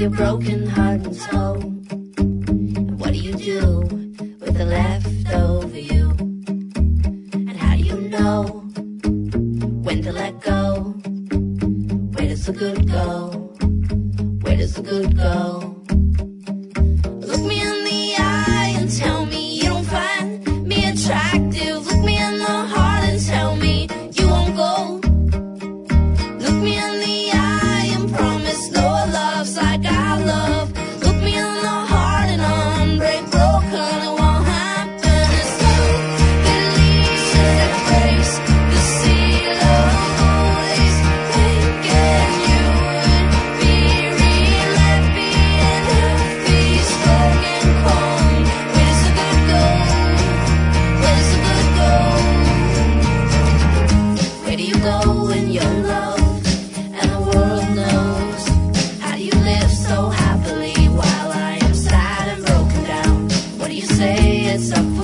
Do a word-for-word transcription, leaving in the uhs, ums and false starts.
your broken heart and soul? And what do you do with the leftover you? And how do you know when to let go? Where does the good go? Where does the good go? Look me in the eye and tell me you don't find me attractive. Look me in the heart and tell me you won't go. Look me in the eye and promise no love's like I love. Look me in the heart and unbreak broken, it won't happen. It's you that leaves that breaks the seal of voice. Thinking you would be real happy and healthy, spoken cold. Where does the good go? Where does the good go? Where do you go when you're loved and the world knows? How do you live so happily while I am sad and broken down? What do you say? It's up